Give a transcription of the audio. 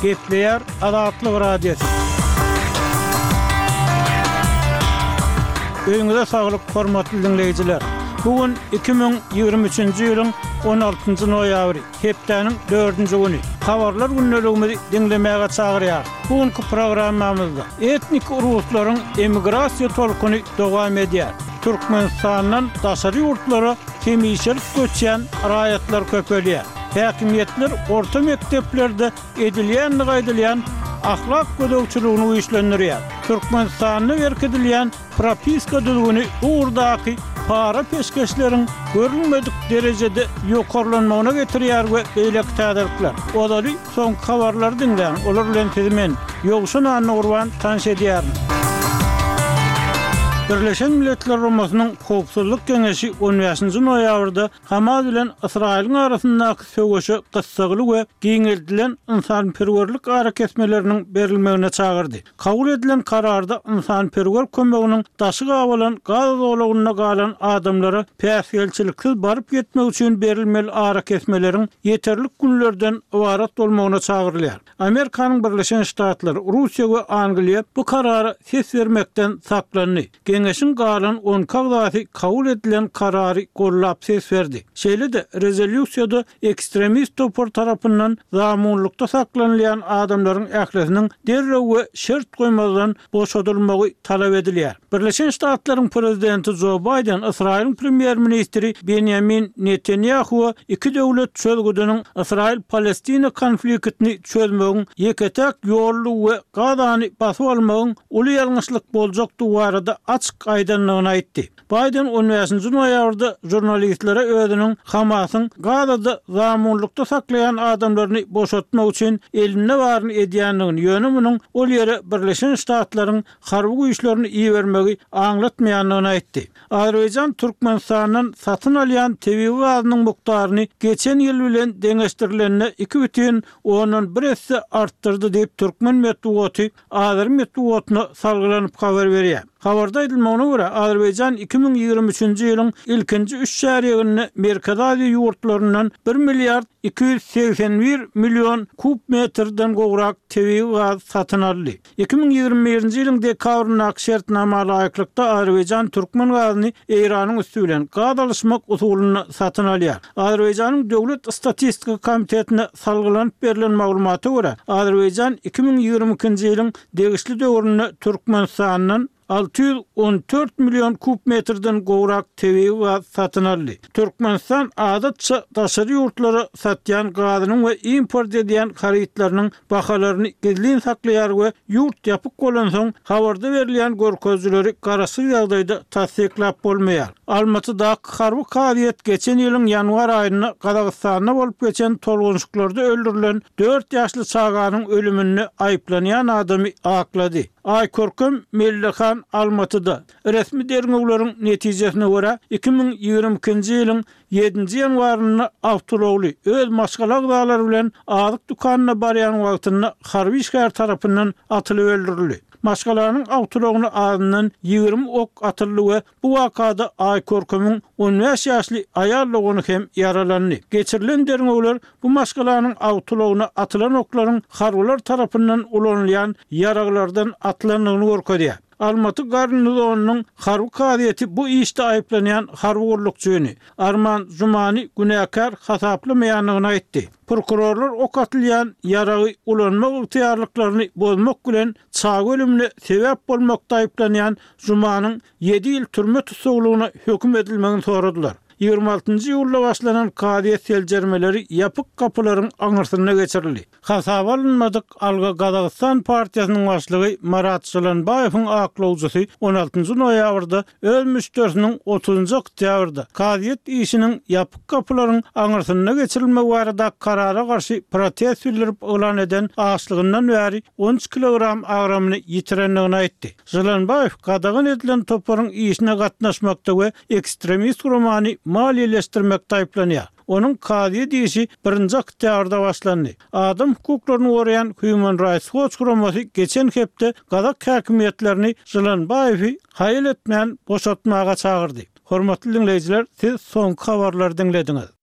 Hepleyer Adatlyk Radiosu. Öňüňizde saglyk, hormatly dinleýijiler. Bugün 2023-nji ýylyň 16-njy noýabry, hepdeniň 4-nji güni. Habarlar günneligimizi dinlemäge çagyrýar. Bugünkü programmamyzda etnik uruslaryň emigrasiýa tolkuny dowam edýär. Türkmenistandan daşary ýurtlara kemişlik göçýän raýatlar köpelýär. Häkimiýetler orta mekteplerde edilýän ahlak gödöwçülügini güýçlendirýär. Türkmenistanyň berkidilýän propiska düzgüni uğurdaky para peşkeşleriň görülmedik derejede ýokarlanmagyna getirýär we beýleki täderikler. Odaly soňky habarlary dinleýän, olar bilen tezimen ýogşun anurwan tanış edýär. Birleşen Milletler Romasynyň Howpsuzlyk Keňeşi 15-nji noýabrda Hamas bilen Israýlyň arasyndaky söwgeşi gyssagyly we giňeldilen insanperwerlik hareketmeleriniň berilmegine çagyrdy. Kabul edilen kararda insanperwer kömeginiň daşy gabalan gaz dolagyna galan adamlara päsgelçiliksiz baryp gitmek üçin berilmeli hareketmeleriň yeterlik günlerden ibarat bolmagyna çagyrylýar. Amerikanyň Birleşen Ştatlary, Russiýa we Angliýa bu karary ses bermekden saklandy. Keňeşiň galan 10 kagdaty kabul edilen karary gollap ses berdi. Şeýle-de rezolýusiýada ekstremist topar tarapyndan zamanlykda saklanýan adamlaryň ählisiniň derrew we şert goýmadan boşadylmagy talap edilýär. Birleşen Ştatlaryň prezidenti Joe Biden, Israýlyň premier ministri Benjamin Netanyahu iki döwlet çözgüdüniň Israýl-Palestina konfliktini çözmegiň ýeketek ýolly we gadany basyp almagyň uly ýalňyşlyk boljakdy barada açyk aýdanlygyny aýtdy. Biden 15-nji noýabrda jurnalistlere özüniň Hamasyň Gazada zamanlykda saklaýan adamlaryny boşatmak üçin eline baryny edýänligini ýönüminiň ol ýere Birleşen Ştatlaryň harby güýçlerini iýermegi aňlatmaýanlygyny aýtdy. Azerbaýjan Türkmenistandan satyn alýan TV gazynyň mukdaryny geçen ýyl bilen deňeşdirilenine 2,1 artdyrdy diýip Türkmen medeniýeti Azer medeniýetine salgylanyp habar berýär. Habarda edilmegine görä Azerbaýjan 2023-nji ýylyň ilkinji 3 şäherine Merkezi ýurtlaryndan 1 milliard 281 milyon kub metrden gowrak TV gaz satyn aldy. 2021-nji ýylyň dekabrynda şertnama laýyklykda Azerbaýjan Türkmen gazyny Eýranyň üstü bilen gaz alışmak usulyny satyn alýar. Azerbaýjanyň Döwlet Statistika Komitetine salgylanyp berilen maglumaty görä Azerbaýjan 2022-nji ýylyň degişli döwründe Türkmenistandan 614 milyon kub metrden gowrak TV gaz satyn aldy. Türkmenistan adatça daşary ýurtlara satýan gazynyň we import edýän haritlarynyň bahalaryny gizlin saklaýar we ýurt ýapyk bolan soň habarda berilýän görkezleri garasy ýagdaýda tasdiklap bolmaýar. Almatyda harby karyet geçen ýylyň ýanwar aýyna Gazagystanda bolup geçen tolgunçluklarda öldürilen 4 ýaşly çaganyň ölümini aýplanýan adamy aklady. Aýkorkum Mellekhan Almatyda resmi derňegleriň netijesine görä 2022-nji ýylyň 7-nji ýanwaryny awtologly öz maşgalak dağlar bilen azyk dukanyna barýan wagtynda harby işgär tarapyndan atylyp öldürildi. Maşgalaryň awtologyny adından 20 ok atyldy we bu wakada Aýkorkumyň 15 ýaşly aýal hem yaralandy. Geçirilen derňegler bu maşgalaryň awtologyna atylan oklaryň harbylar tarapyndan ulanýan yaraglardan atylanyny görkezýär. Almaty garnizonynyň harby kadyety bu işde aýplanýan harby gorlukçyny Arman Zumani günäkär hasaplamaýanlygyny aýtdy. Prokurorlar ok atylýan yaragy ulanmak ygtyýarlyklaryny bozmak bilen çag ölümine sebäp bolmakda aýplanýan Zumanyň 7 ýyl türme tutsagylygyna höküm edilmegini soradylar. 26-njy ýylda başlanan kadyet seljermeleri ýapyk kapylaryň aňyrsyna geçirildi. Hasaba alınmadyk Alga Gazagystan partiýasynyň başlygy Marat Şalanbaýewiň aklawjysy 16-njy noýabrda öz müşteriniň 30-njy oktýabrda kadyet işiniň ýapyk kapylaryň aňyrsyna geçirilmegi barada karara garşy protest bildirip elan eden aşlygyndan bäri 13 kilogram agramyny ýitirenligini aýtdy. Şalanbaýew gadagyn edilen toparyň işine gatnaşmakda we ekstremist gurumany maliýeleşdirmekde aýplanýar. Onun kadyet işi 1-nji oktýabrda başlandy. Adam hukuklaryny goraýan Human Rights Watch guramasy geçen hepde Gazak häkimiýetlerini Şalanbaýewi haýal etmän boşatmaga çagyrdy. Hormatly dinleýijiler, siz soňky habarlary dinlediňiz.